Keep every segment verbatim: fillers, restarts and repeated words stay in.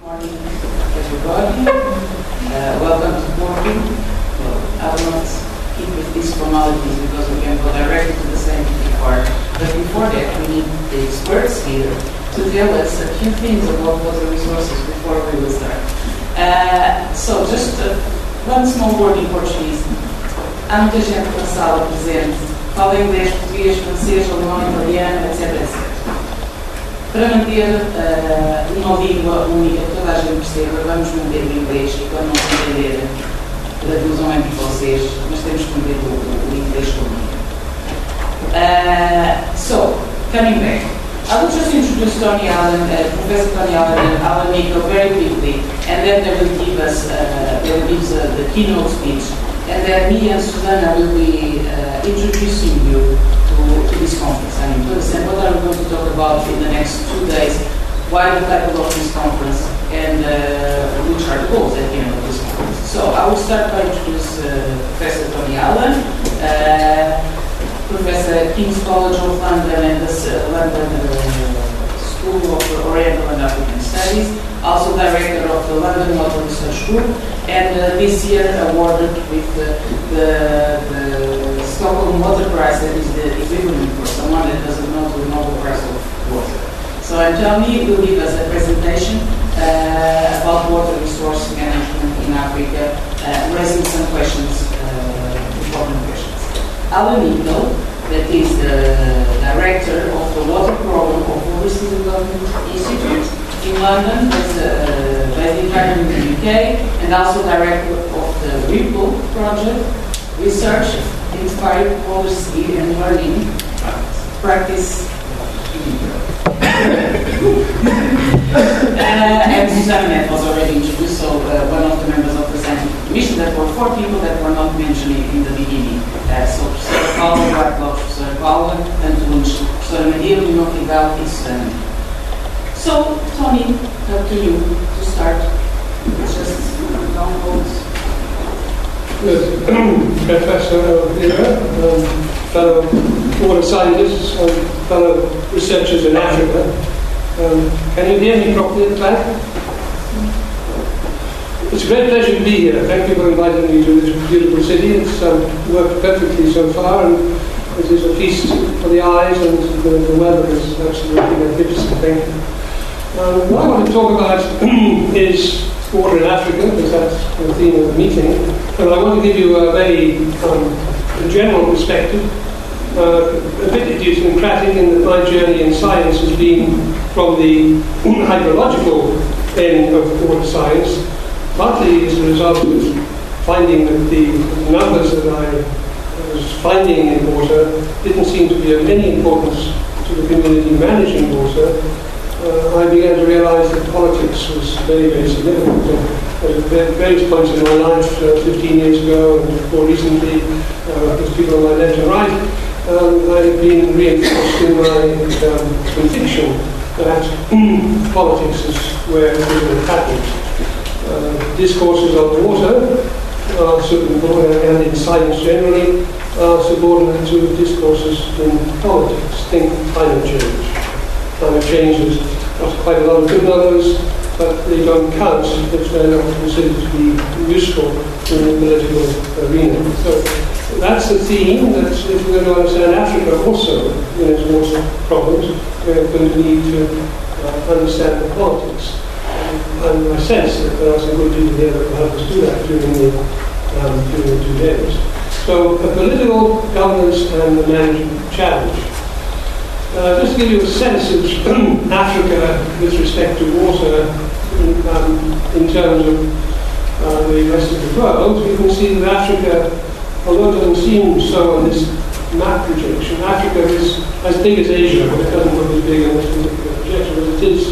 Morning, everybody. Uh, welcome to Porto. Well, I will not keep with these formalities because we can go directly to the scientific part. But before that, we need the experts here to tell us a few things about water resources before we will start. Uh, so, just uh, one small word in Portuguese. Há muita gente na sala presente, fala inglês, português, francês, alemão, italiano, etc, etcétera. Para manter uh, uma língua única que toda a gente perceba, vamos manter o inglês e quando não entender, traduzam entre vocês, mas temos que manter o, o inglês comigo. Uh, so, coming back. I will just introduce Tony Allen, uh, Professor Tony Allen and Alan Nico very quickly, and then they will give us, uh, they will give uh, the keynote speech, and then me and Susanna will be uh, introducing you To, to this conference. I mean, to understand what are we going to talk about in the next two days, why the title of this conference, and uh, which are the goals at the end of this conference. So I will start by introducing uh, Professor Tony Allen, uh, Professor at King's College of London and the uh, London uh, School of Oriental and African Studies, also Director of the London Water Research Group, and uh, this year awarded with uh, the, the Stockholm Water Prize, that is the equivalent for someone that doesn't know the Nobel Prize of Water. So I'm Tony will give us a presentation uh, about water resource management in Africa, uh, raising some questions, uh, important questions. Alan Nico, that is the Director of the Water Program of Overseas Development Institute in London, that's uh, based in the U K, and also Director of the RIPPLE project, Research Inspired Policy and Learning Practice. uh, and Susanna was already introduced, so uh, one of the members of the Scientific Commission. There were four people that were not mentioned in the beginning. Uh, so Professor Paulo, Bartolo, Professor Paula, Antunes, Professor Maria, Lino Fidel, and Susanna. So, Tony, up to you to start. Just download. Yes, Professor Vera, um, fellow water scientists and fellow researchers in Africa. Um, can you hear me properly at the back? It's a great pleasure to be here. Thank you for inviting me to this beautiful city. It's um, worked perfectly so far, and it is a feast for the eyes, and the, the weather is absolutely magnificent. Thank you. Um, what I want to talk about is water in Africa, because that's the theme of the meeting. And I want to give you a very um, a general perspective, uh, a bit idiosyncratic in that my journey in science has been from the hydrological end of water science, partly as a result of finding that the numbers that I was finding in water didn't seem to be of any importance to the community managing water. Uh, I began to realize that politics was very, very significant. Uh, at various points in my life, uh, fifteen years ago and more recently, uh, with people on my left and right, um, I've been reinforced in my um, conviction that politics is where everything happens. Uh, discourses on water are subordinate, and in science generally, are subordinate to discourses in politics. Think climate change. Climate change has got quite a lot of good numbers, but they don't count if they're not considered to be useful in the political arena. So that's the theme that if we're going to understand Africa also in its water problems, we're going to need to uh, understand the politics. And I sense that there are some good people here that will help us do that during the, um, during the two days. So the political governance and the management challenge. Uh, just to give you a sense of Africa with respect to water in, um, in terms of uh, the rest of the world, you can see that Africa, although it doesn't seem so on this map projection, Africa is as big as Asia, but it doesn't look as big on this particular projection, but it is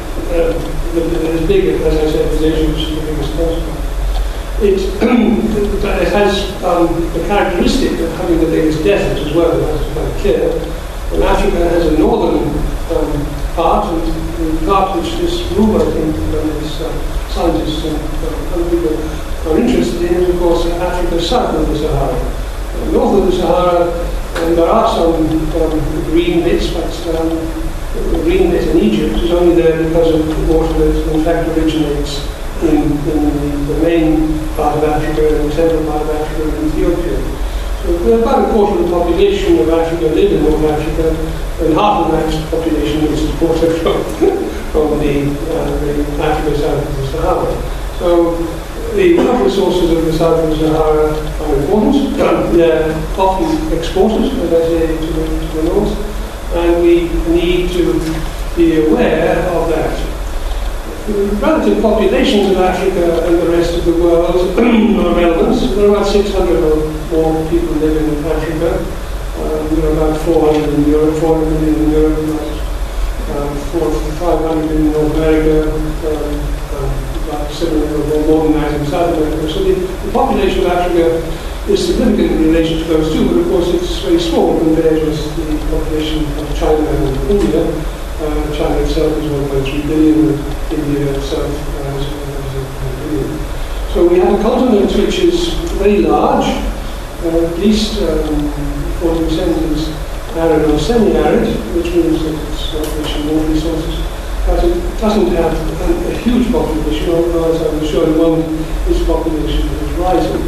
uh, as big, as I said, as Asia, which is the biggest continent. It, it has um, the characteristic of having the biggest desert as well, that's quite clear. And Africa has a northern um, part, and the part which this room, I think, and its uh, scientists and uh, other people are interested in is, of course, Africa south of the Sahara. Uh, north of the Sahara, and there are some um, green bits, but um, the green bit in Egypt is only there because of water that in fact originates in, in the, the main part of Africa and the central part of Africa and Ethiopia. So about a quarter of the population of Africa live in North Africa, and half of that population is imported from, from the, uh, the Africa south of the Sahara. So the water resources of the south of the Sahara are important. They're often exported, as I say, to the, to the north, and we need to be aware of that. The relative populations of Africa and the rest of the world are relevant. There are about six hundred or more people living in Africa. Um, there are about four hundred in Europe, four hundred million in Europe, about um, four, five hundred in North America, um, um, about seven hundred or more than that in South America. So the, the population of Africa is significant in relation to those two, but of course it's very small compared with the population of China and India. Uh, China itself is one point three billion, and India itself uh, is one billion. So we have a continent which is very large, uh, at least um, forty percent is arid or semi-arid, which means that it's not rich in water resources, but it doesn't have a, a huge population, although as I will show in a moment, its population is rising.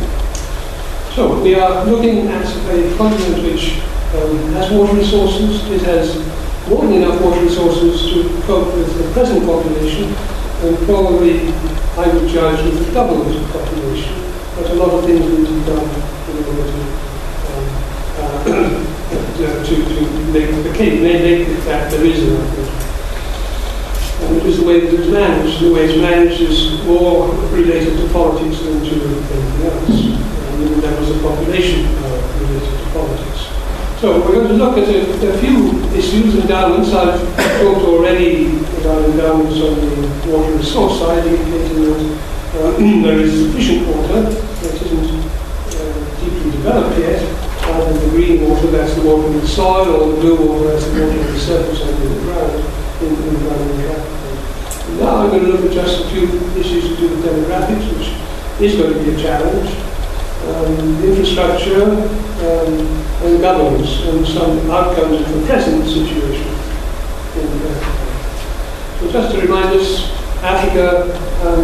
So we are looking at a continent which um, has water resources. It has more than enough water resources to cope with the present population, and probably, I would judge, with the double the population. But a lot of things need to be done in order to, um, uh, to, to make the case, make the fact there is enough water. And it is the way that it's managed. The way it's managed is more related to politics than to anything else. And the levels of population are related to politics. So we're going to look at a, a few issues, endowments. I've talked already about endowments on the water resource side, indicating that uh, there is sufficient water that isn't uh, deeply developed yet. Either the green water, that's the water in the soil, or the blue water, that's the water on the surface under the ground, in, in the ground and now I'm going to look at just a few issues to do with demographics, which is going to be a challenge. Um, infrastructure um, and governance, and some outcomes of the present situation in Africa. So just to remind us, Africa, um,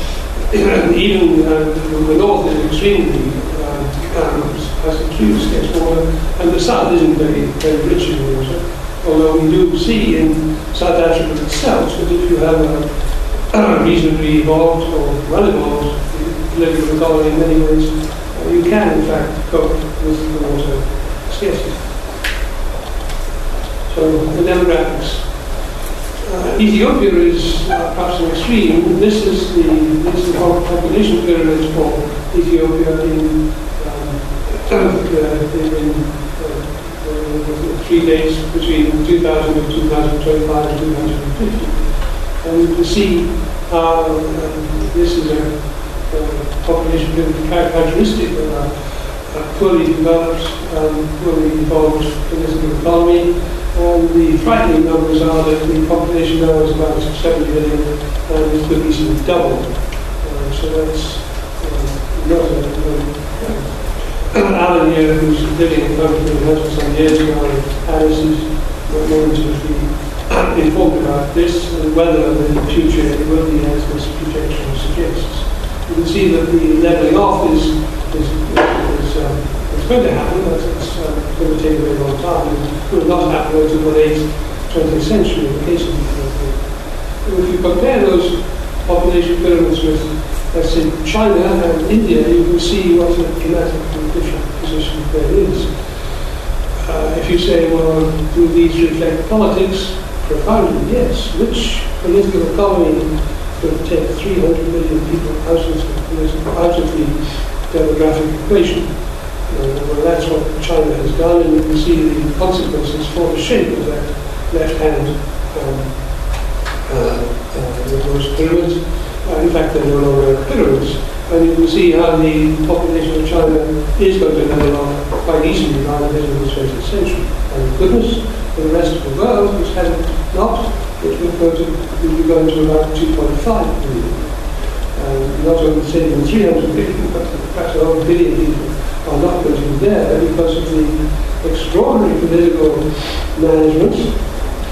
even uh, the north is extremely uh, um, has extremely scarce water, and the south isn't very, very rich in water. Although we do see in South Africa itself that if you have a reasonably evolved or well-evolved political economy in many ways, you can, in fact, cope with the water scarcity. So, the demographics. Uh, Ethiopia is uh, perhaps an extreme. This is the this is the population pyramid for Ethiopia in, um, uh, in uh, three days between two thousand and two thousand twenty-five and two thousand fifty. And you can see how um, this is a Uh, population characteristic of a, a poorly developed, um, poorly evolved political economy. And the frightening numbers are that the population now is about seventy million, and it could easily double. Uh, so that's uh, not a um, Alan here, who's living in the country and has for some years now, Alice is more intimately informed about this and whether in the future it will be as this projection suggests. You can see that the levelling off is, is, is um, it's going to happen, but it's uh, going to take a very long time. It will not happen until the late twentieth century in the case of Ethiopia. If you compare those population pyramids with, let's say, China and India, you can see what a dramatically different position there is. Uh, if you say, well, do these reflect politics? Profoundly, yes. Which political economy could take three hundred million people out of the, out of the demographic equation? Uh, well, that's what China has done, and you can see the consequences for the shape of that left-hand um, uh, uh, those pyramids. Uh, in fact, they're no longer pyramids. And you can see how the population of China is going to level off quite easily by the middle of the twentieth century. And goodness, for the rest of the world, which hasn't not, it will go to, will be going to about two point five billion. Um, not only saving three hundred billion, but perhaps a whole billion people are not going to be there because of the extraordinary political management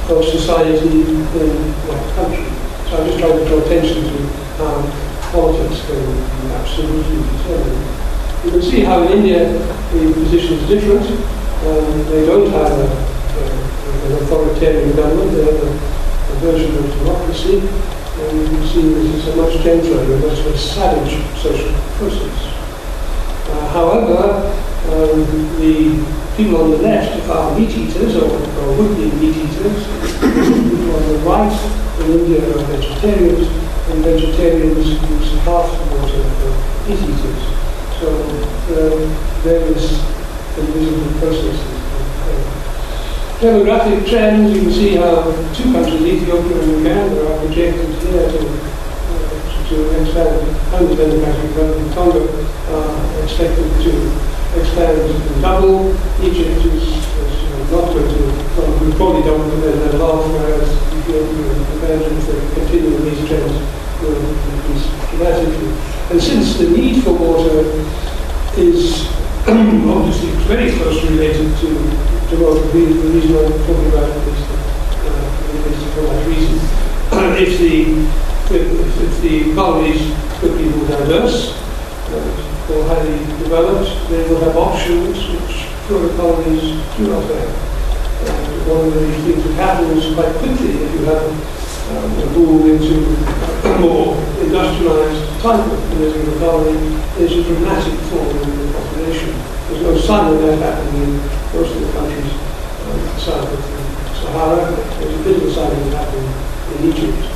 of society in that country. So I'm just trying to draw attention to how politics can absolutely determine. You can see how in India the position is different. Um, they don't have a, a, an authoritarian government, they have a, a version of democracy, and you can see this is a much gentler, a much less savage social process. Uh, however, um, the people on the left are meat eaters, or, or would be meat eaters. People on the right in India are vegetarians, and vegetarians use half the water for meat eaters. So uh, there is invisible processes. Demographic trends, you can see how two countries, Ethiopia and Uganda, are projected here to, uh, to expand, and the Democratic Republic of Congo are expected to expand and double. Egypt is, is not going to, well, we'll probably double the level off, whereas Ethiopia and Uganda, if they continue these trends, will increase dramatically. And since the need for water is obviously very closely related to, to what the, the reason I'm talking about is uh, for that reason. if, the, if, if the colonies could be more diverse, uh, or highly developed, they will have options which poorer colonies do not have. Uh, one of the things that happens quite quickly if you have um, a boom into a more industrialized type of political colony is a dramatic fall in the population. There's no sign of that happening in most of the countries um, south of the Sahara. There's a bit of a sign of it happening in Egypt.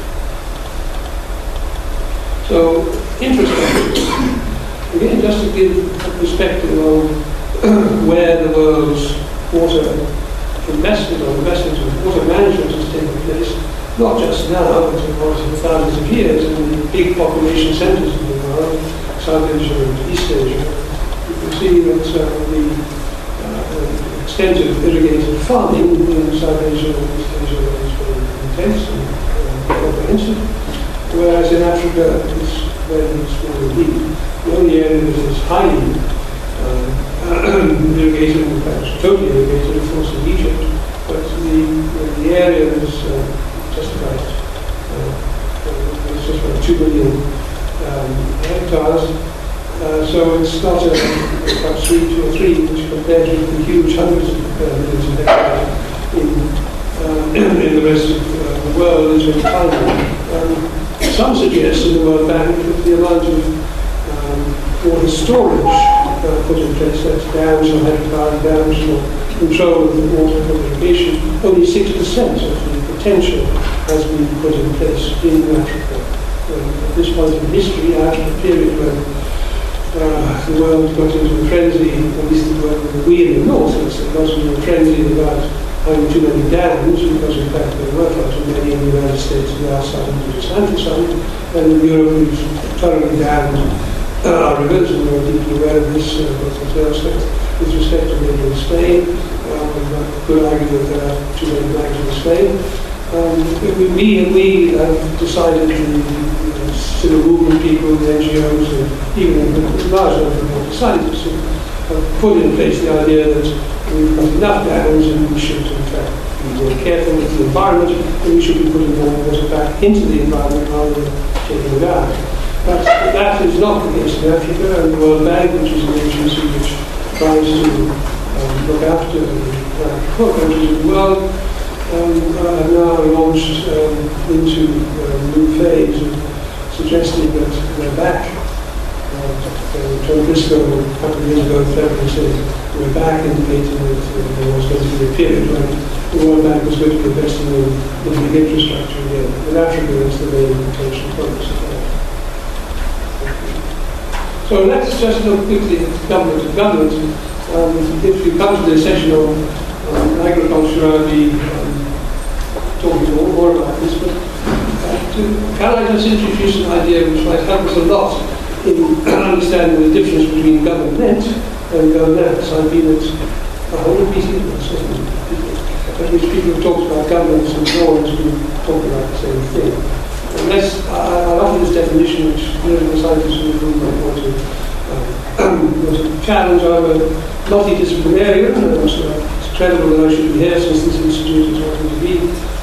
So, interesting. Again, just to give a perspective on where the world's water investment or investment in water management has taken place, not just now, but for thousands of years in the big population centers of the world, South Asia and East Asia. You can see that uh, the uh, extent of irrigated farming in South Asia and East Asia is very intense and uh, comprehensive, whereas in Africa it's very small indeed. The only area that is highly uh, irrigated, in fact totally irrigated, of course, is Egypt, but the, the area is uh, just about uh, it's just about two million um, hectares. Uh, so it's not a, about three, two or three, which compares with the huge hundreds of uh, millions of hectares in, uh, in the rest of uh, the world, is very tiny. Um, some suggest in the World Bank that the amount of um, water storage uh, put in place, that's dams or hydrocarbon dams or control of the water for irrigation, only six percent of the potential has been put in place in Africa. Uh, at this point in history, after the period when uh, the world got into a frenzy, at least the world, we in the north, got into a frenzy about having too many dams, because in fact there were far too many in the United States and now starting to just anti-some, and in Europe we've thoroughly dammed uh, our rivers, and we're deeply aware of this, uh, both with respect, with respect to maybe in Spain. Uh, we could argue that there are too many flags in Spain. Um, we, we, we have decided, the, the civil movement people, the N G Os, and even the large number of water scientists have put in place the idea that we've got enough dams and we should, in fact, be very careful with the environment, and we should be putting more water back into the environment rather than taking it out. But that is not the case in Africa, and the World Bank, which is an agency which tries to um, look after the poor countries of the world, um, are now launched um, into a new phase of suggesting that they're back. Uh, John Briscoe, a couple of years ago, February said we're back, indicating that uh, there was going to be a period when the World Bank was going to be investing in the big infrastructure again. And Africa is the main potential focus of that. So let's just look quickly at government to government. Um, if you come to the session on um, agriculture, I'll be um, talking more, more about this. But uh, to, can I just introduce an idea which might help us a lot in understanding the difference between government and governance? I've been at a whole meeting with certain people, at which people have talked about governance and no one's been talking about the same thing. Unless I, I offer this definition, which political scientists in the room might want to, um, want to challenge. I'm a multidisciplinarian, and so it's credible that I should be here since this institute is wanting to be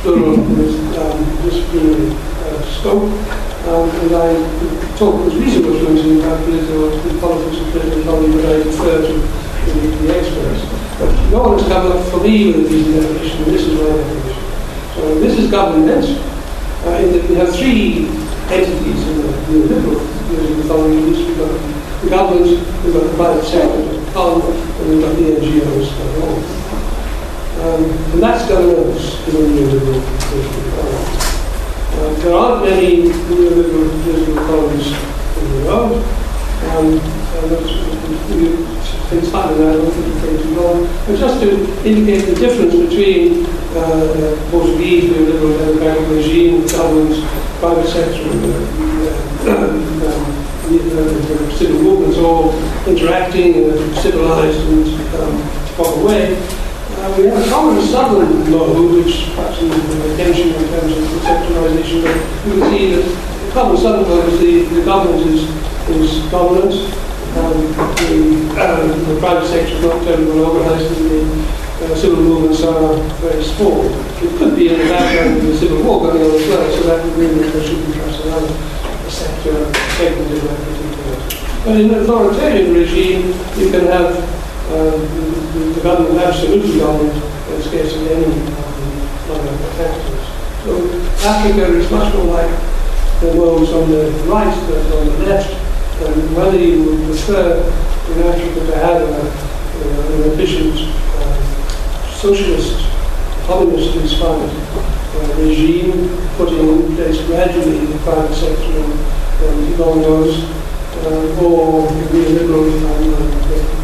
plural um, disciplinary uh, scope. Um, and I talk with reasonable fluency about political politics and political economy, but I defer to the, the experts. But no one has come up for me with a decent definition, and this is my definition. So this is government, uh, in that we have three entities in the neoliberal political economy. We've got the government, we've got the private sector, the parliament, and we've got the N G Os and all. Um, and that's governance in the neoliberal political economy. Uh, there aren't many neoliberal political economies in the world. Um, and things happen that I don't think it's too long. But just to indicate the difference between uh, the Portuguese neoliberal democratic regime, government, private sector, and uh, uh, um, the, uh, the civil movements all interacting in a civilized and um, proper way. Uh, we have a common southern mode, which perhaps is an attention in terms of conceptualization, but you can see that the common southern mode is the, the government is, is dominant, um, the, uh, the private sector is not terribly well organized, and the uh, civil movements are very small. It could be in the background of the civil war going on as well, so that would mean that there should be perhaps another sector segment in that particular. But in an authoritarian regime, you can have Um, the, the government absolutely dominant and scarcely any of the other factors. So Africa is much more like the worlds on the right than on the left. And whether you would prefer in Africa to have a, uh, an efficient uh, socialist, communist-inspired uh, regime putting in place gradually the private sector and, and long goes, uh, or the liberal and uh,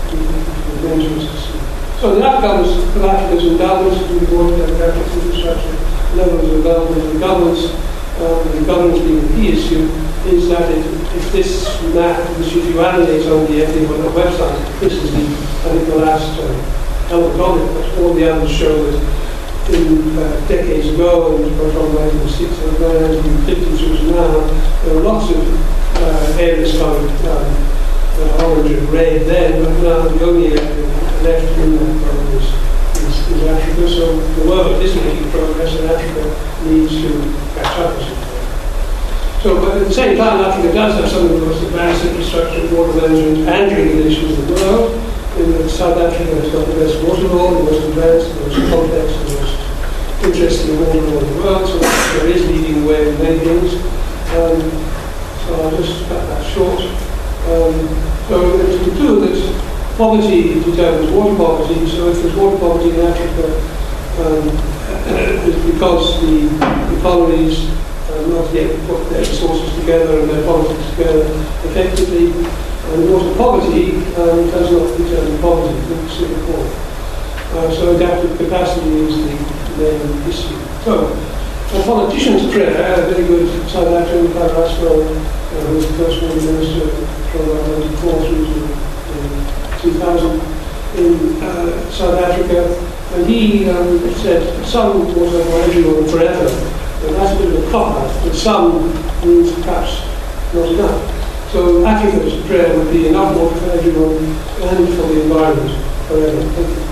so the outcomes of Africa's endowments to the board democratic infrastructure, levels of government and governance, um, and governance being the key issue, is that it, if this map, which if you analyze on the F D A website, this is the, I think the last uh, element of it, but all the others show that in uh, decades ago, and from nineteen sixty and nineteen fifty to now, there were lots of uh, areas colored um, Uh, orange and red then, but now the only area left in that world is, is, is Africa. So the world is making progress, and Africa needs to catch up as it were. So, but at the same time, Africa does have some of the most advanced infrastructure, water management, and regulation in the world. In that South Africa has got the best water law, the most advanced, the most complex, the most interesting water law in the world. So Africa is leading the way in many things. Um, so I'll just cut that short. Um, so to conclude that poverty determines water poverty, so if there's water poverty in Africa, um, it's because the economies uh, not yet put their resources together and their politics together effectively, and water poverty um, does not determine poverty, it's Singapore. Uh, so adaptive capacity is the main issue. So, a politician's prayer, a very good South African, Pat Raswell, uh, who was the first woman minister from nineteen ninety-four through to uh, two thousand in uh, South Africa, and he um, said some was for everyone forever, and that's a bit of a cop-out, but some means perhaps not enough. So Africa's prayer would be enough water for everyone and for the environment forever. Thank you.